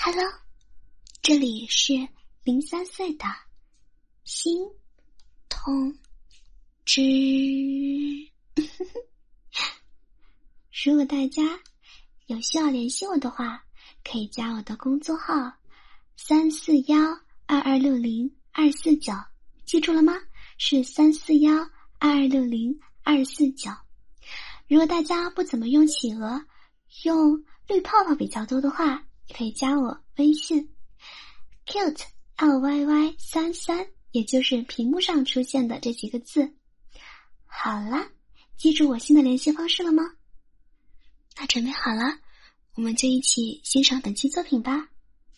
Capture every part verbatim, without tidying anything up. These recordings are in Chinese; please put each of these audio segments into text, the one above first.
Hello， 这里是零三岁的心痛之。如果大家有需要联系我的话，可以加我的工作号三四幺二二六零二四九，记住了吗？是三四幺二二六零二四九。如果大家不怎么用企鹅，用绿泡泡比较多的话，可以加我微信 cute L Y Y 三三，也就是屏幕上出现的这几个字。好了，记住我新的联系方式了吗？那准备好了，我们就一起欣赏本期作品吧。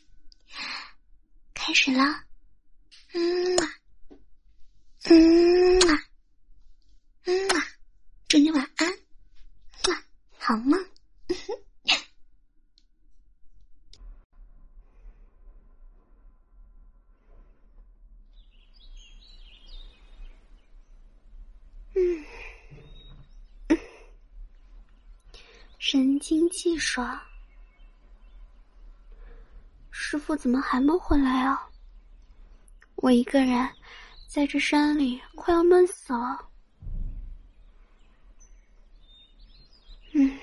开始了。嗯嗯嗯，祝你晚安，好梦。嗯，神清气爽。师父怎么还没回来啊？我一个人在这山里快要闷死了。嗯，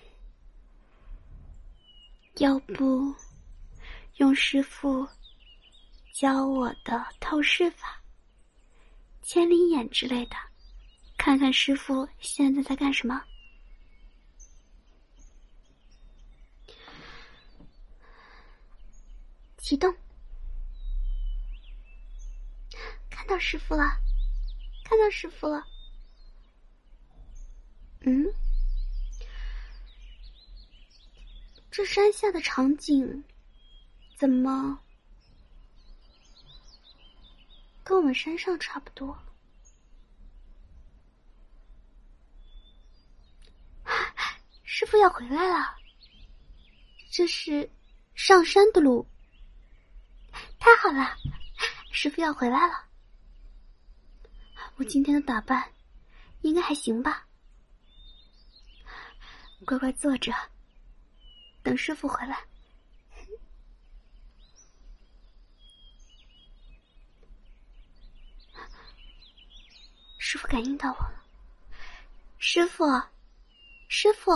要不用师父教我的透视法、千里眼之类的，看看师父现在在干什么。启动。看到师父了，看到师父了。嗯，这山下的场景怎么跟我们山上差不多？师父要回来了，这是上山的路。太好了，师父要回来了。我今天的打扮应该还行吧？乖乖坐着，等师父回来。师父感应到我了。师父，师父，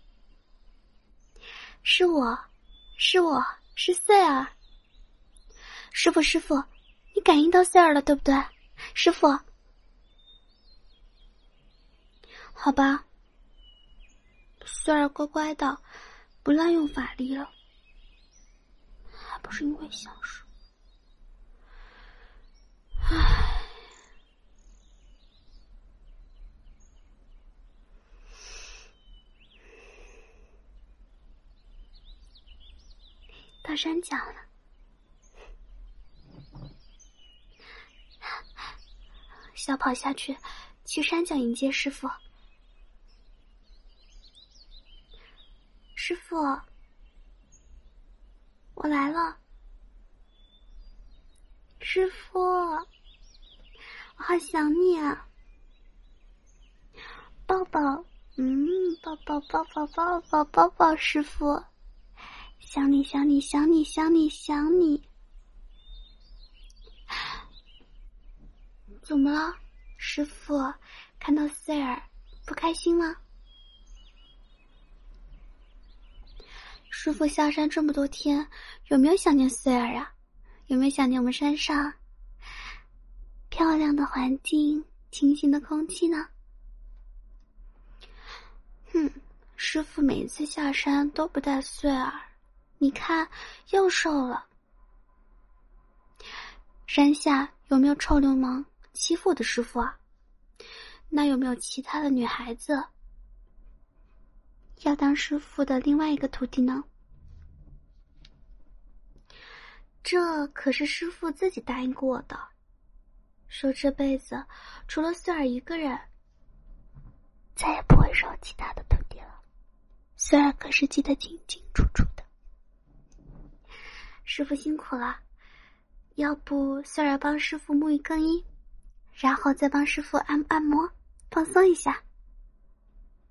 是我，是我，是穗儿。师父，师父，你感应到穗儿了，对不对？师父。好吧，穗儿乖乖的，不滥用法力了，还不是因为享受。唉，到山脚了。小跑下去，去山脚迎接师父。师父，我来了。师父，我好想你啊！抱抱，嗯，抱抱抱抱抱抱抱抱，师父，想你想你想你想你想你。怎么了，师父？看到穗儿不开心吗？师父下山这么多天，有没有想念穗儿啊？有没有想念我们山上漂亮的环境、清新的空气呢？哼，师父每次下山都不带穗儿，你看又瘦了。山下有没有臭流氓欺负我的师父啊？那有没有其他的女孩子要当师父的另外一个徒弟呢？这可是师父自己答应过我的，说这辈子除了穗儿一个人，再也不会收其他的徒弟了。穗儿可是记得清清楚楚的。师父辛苦了，要不穗儿帮师父沐浴更衣，然后再帮师父按按摩，放松一下。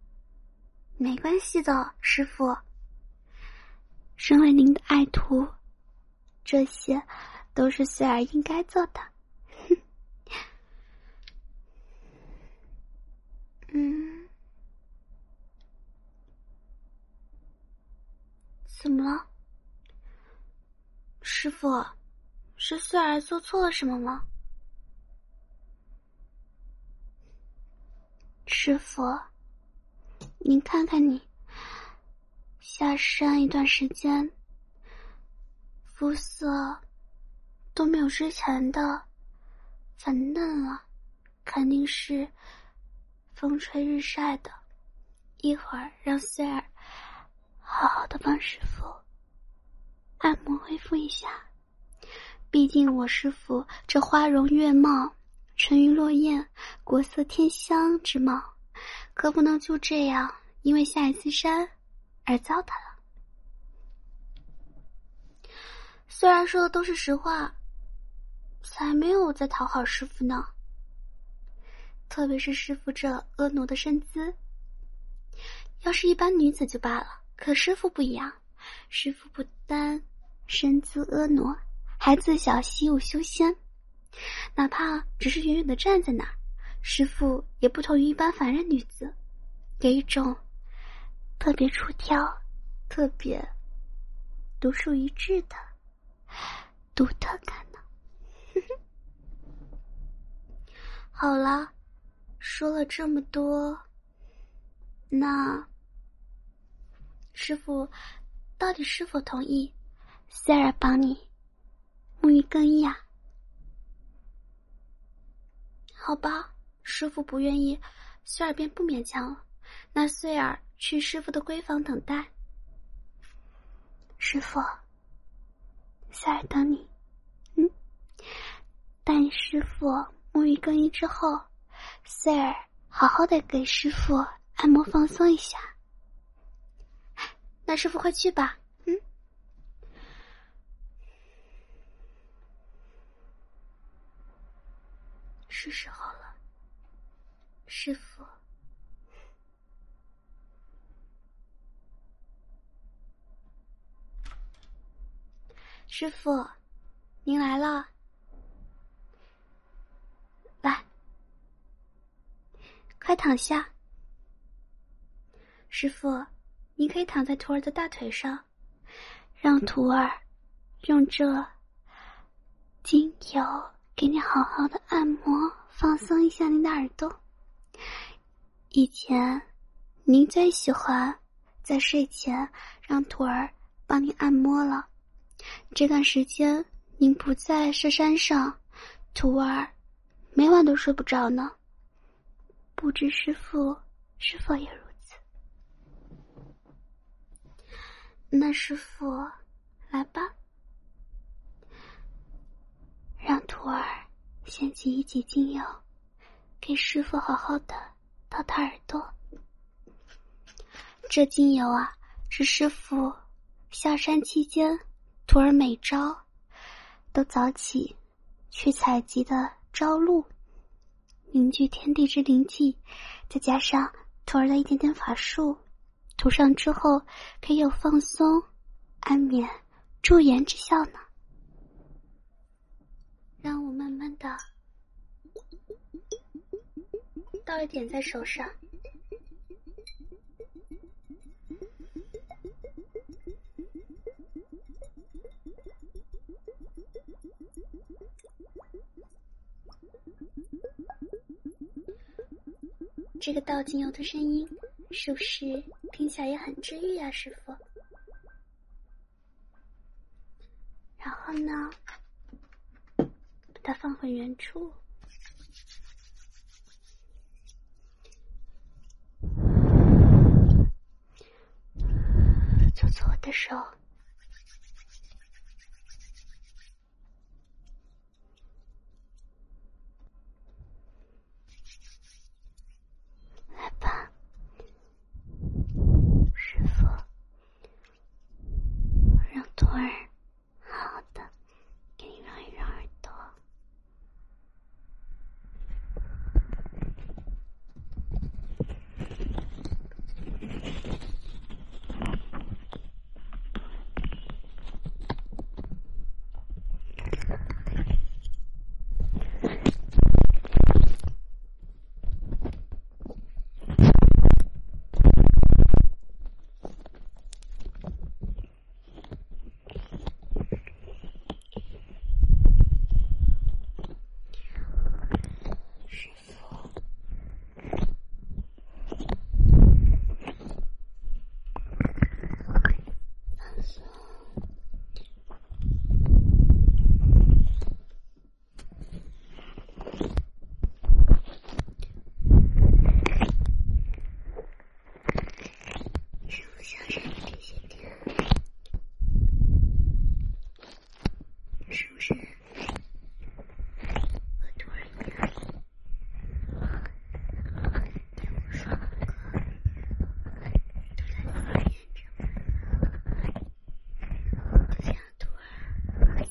没关系的，师父。身为您的爱徒， 这些都是穗儿应该做的。嗯，怎么了？师傅，是穗儿做错了什么吗？师傅，您看看你，下山一段时间，肤色都没有之前的粉嫩了，肯定是风吹日晒的。一会儿让穗儿好好的帮师傅按摩恢复一下，毕竟我师傅这花容月貌、沉鱼落雁、国色天香之貌，可不能就这样因为下一次山而糟蹋了。虽然说的都是实话，才没有在讨好师傅呢。特别是师傅这婀娜的身姿，要是一般女子就罢了，可师傅不一样，师傅不单身姿婀娜，还自小习武修仙，哪怕只是远远的站在那儿，师傅也不同于一般凡人女子，有一种特别出挑、特别独树一帜的独特感呢。好了，说了这么多，那师傅到底是否同意塞尔帮你沐浴更衣啊？好吧，师傅不愿意，穗儿便不勉强了。那穗儿去师傅的闺房等待。师傅，穗儿等你。嗯，待你师傅沐浴更衣之后，穗儿好好的给师傅按摩放松一下。那师傅快去吧。嗯，是时候了，师傅。师傅，您来了。来，快躺下。师傅，你可以躺在徒儿的大腿上，让徒儿用这精油给你好好的按摩，放松一下您的耳朵。以前您最喜欢在睡前让徒儿帮您按摩了，这段时间您不在是山上，徒儿每晚都睡不着呢，不知师父是否也如此？那师父，来吧，让徒儿先挤一挤精油，给师父好好的掏掏耳朵。这精油啊，是师父下山期间徒儿每朝都早起去采集的朝露，凝聚天地之灵气，再加上徒儿的一点点法术，涂上之后可以有放松、安眠、驻颜之效呢。让我慢慢的倒一点在手上，这个倒精油的声音是不是听起来也很治愈啊，师父？然后呢，把它放回原处，搓搓我的手，来吧，师父，让徒儿好好的给你揉一揉耳朵。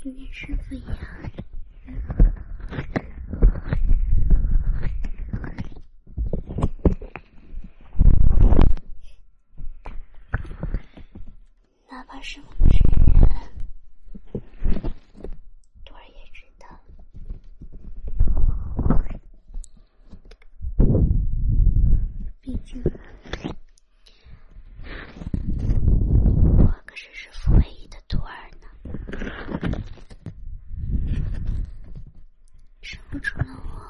跟你师傅一样。哪怕师傅不承认，徒儿也知道。毕竟我可是师傅唯一的徒儿呢。师傅除了我，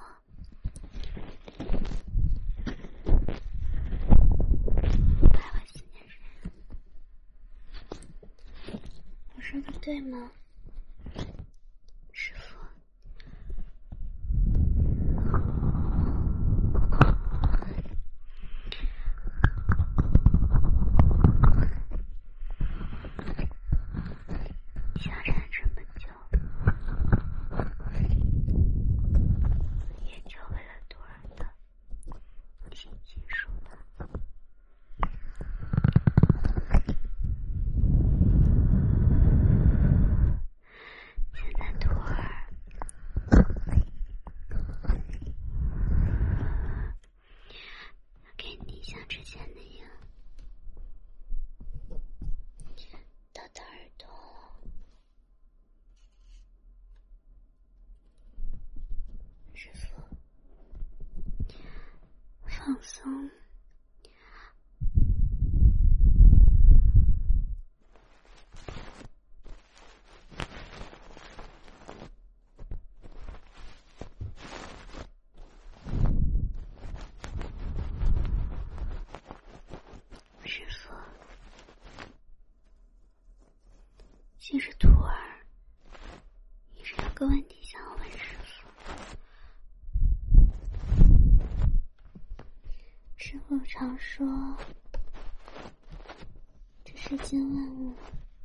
还会思念谁？我说的对吗，师傅？相认这么久，也就为了徒儿的琴棋书画。现在徒儿给你像之前那样叨叨耳朵了。师傅，放松。师傅，其实徒儿一直有个问题想要问师傅。师傅常说，这世间万物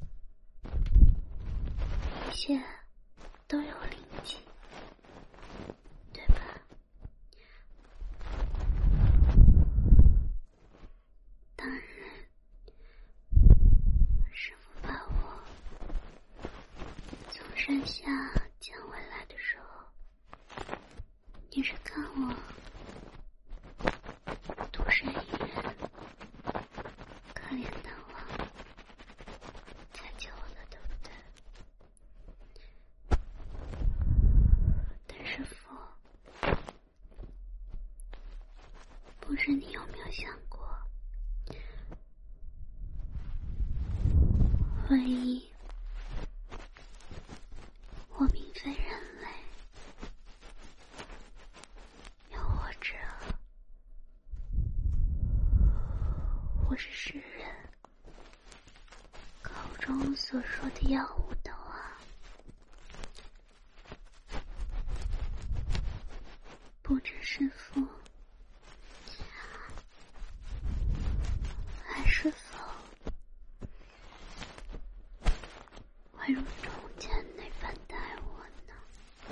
一切都有灵气，对吧？当然，师傅把我从山下捡回来的时候，也是看我独身一人，可怜的我，才救我的，对不对？但师傅，不知你有没有想过，万一我并非人类，又或者我是世人口中所说的药物的话，不知师傅还是否会如从前那般待我呢？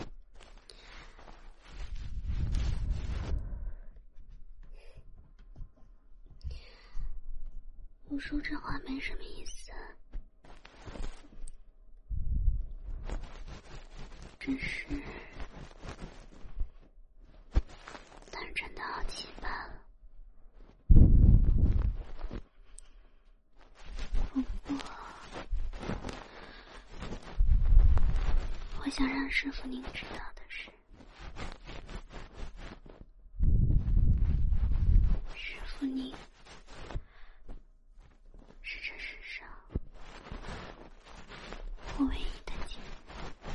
我说这话没什么意思，只是单纯的好奇罢了。不过我想让师傅您知道的是，师傅您是这世上我唯一的亲人，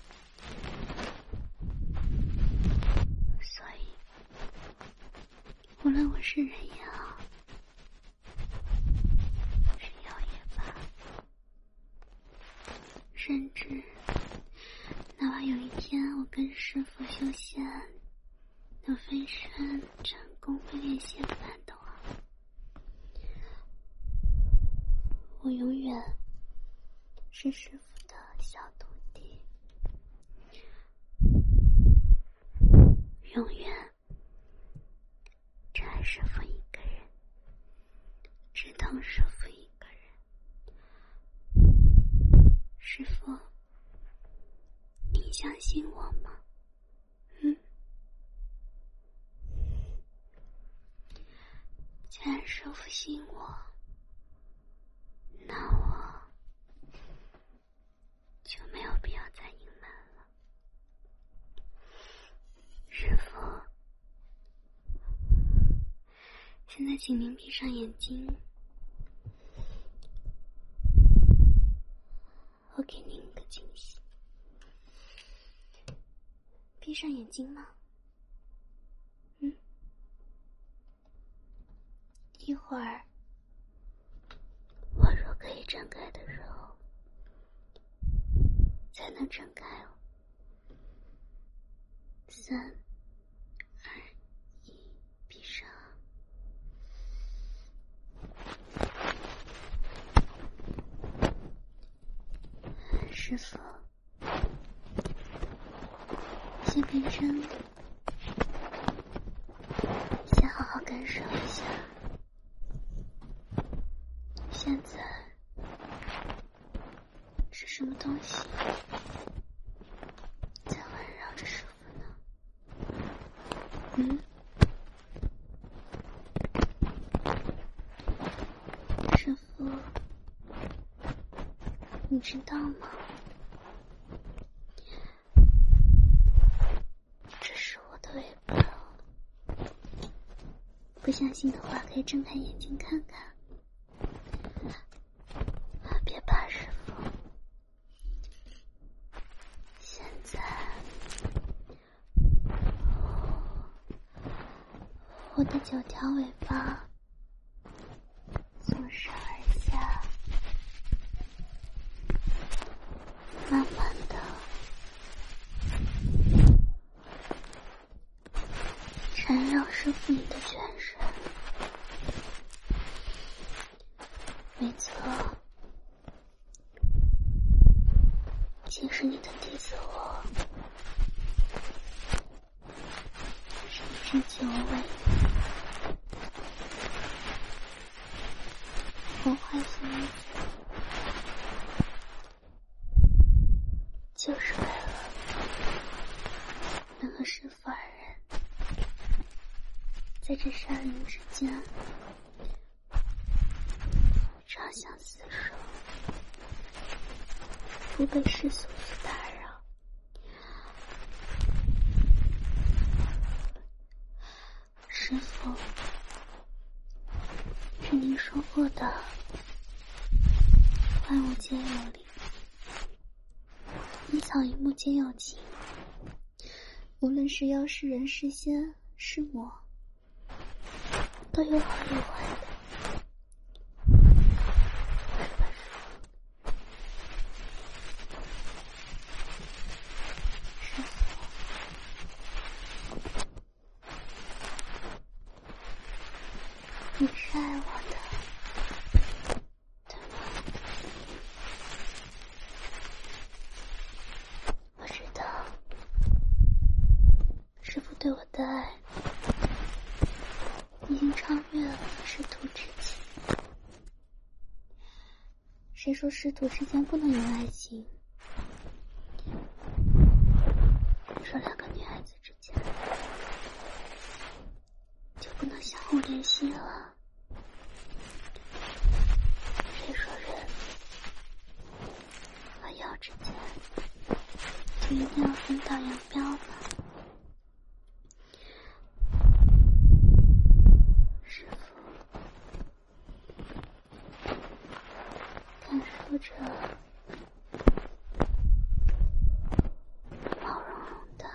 所以无论我是人也好，是妖也罢，甚至哪怕有一天我跟师傅修仙能飞升成功会练仙班的话，我永远是师傅的小徒弟，永远只爱师傅一个人，只疼师傅一个人。师傅， 你相信我吗？嗯？既然师父信我，那我就没有必要再隐瞒了。师父，现在请您闭上眼睛，我给您一个惊喜。闭上眼睛吗？嗯？一会儿，我若可以睁开的时候，才能睁开哦。三、二、一，闭上。师父，先别针，先好好感受一下。现在是什么东西在环绕着师父呢？嗯？师父，你知道吗？这是我的尾巴。不相信的话，可以睁开眼睛看看。别怕，师父。现在，我的九条尾巴从上而下，慢慢的缠绕师父你的全身。没错，其实你的弟子我是一只九尾，我唤醒你就是为了能和师父二人在这山林之间长相厮守，不被世俗所打扰。师父，是您说过的万物皆有灵，一草一木皆有情，无论是妖是人是仙是魔，都有好有坏的。你是爱我的，对吗？我知道，师父对我的爱已经超越了师徒之情。谁说师徒之间不能有爱情？说两个女孩子之间就不能相互联系了？谁说人和妖之间就一定要分道扬镳呢？师父，感受着毛茸茸的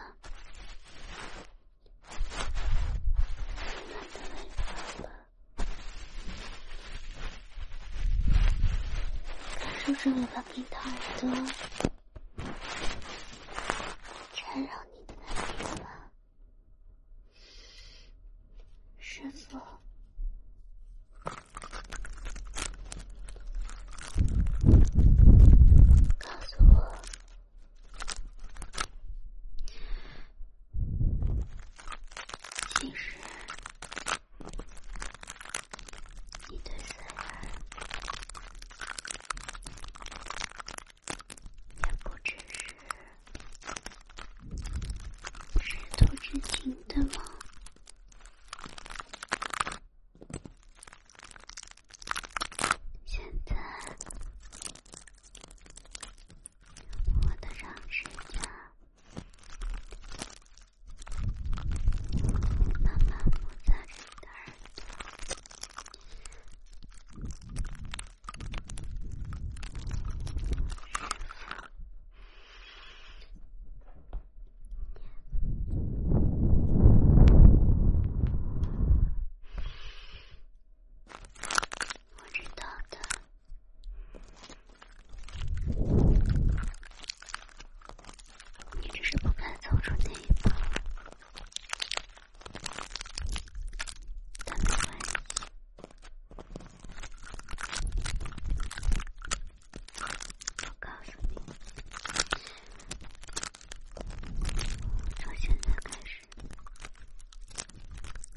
温暖的尾巴吧，感受着尾巴给的耳朵缠绕你的那地方。师父，告诉我，其实你对随儿也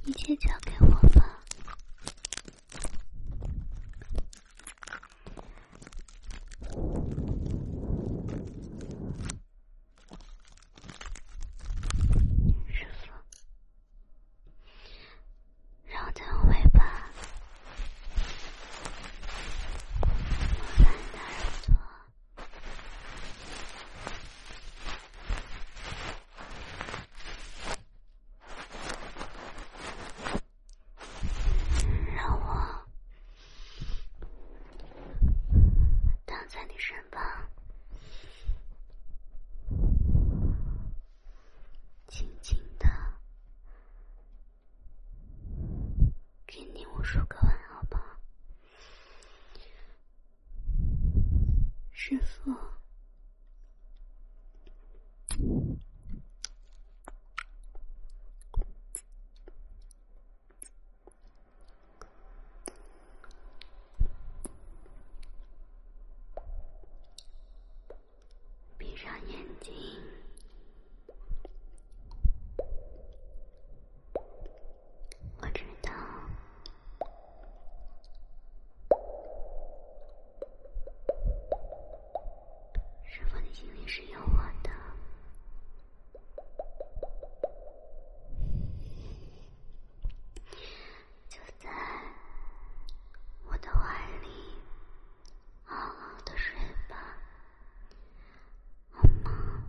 一切交给我吧。师父，让我再用尾巴摸翻你的耳朵，让我躺在你身旁，轻轻的给你无数个晚安吧，师父。闭上眼睛，我知道师父你心里是有我的，就在我的怀里好好的睡吧，好吗？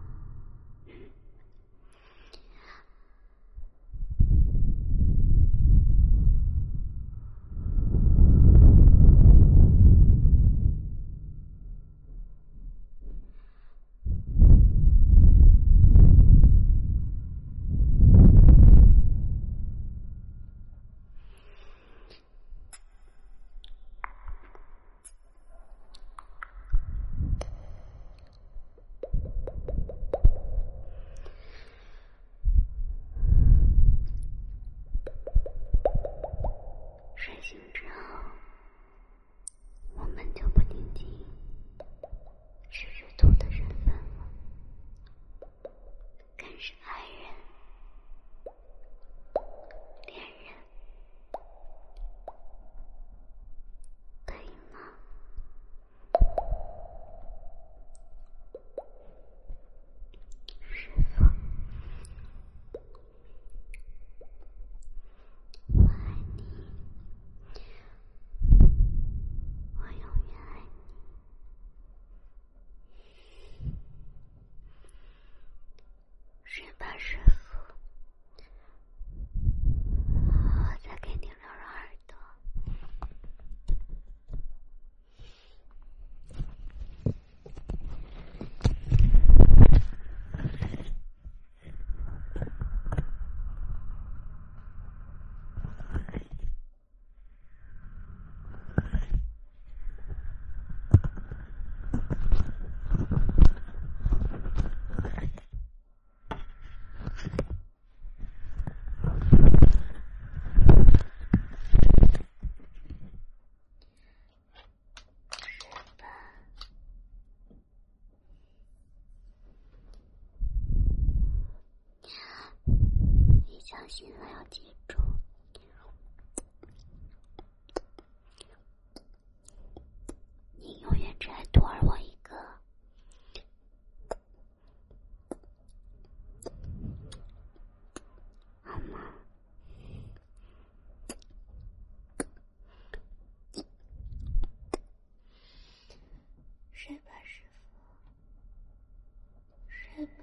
睡醒之后，我们就不仅仅是日兔的身份了，更是爱人、恋人，可以吗？师父，我爱你，我永远爱你。睡吧，师父，我再给你揉揉耳朵。一觉醒来要记住，你永远只爱兔儿我一个，好吗？睡吧，师父，睡吧。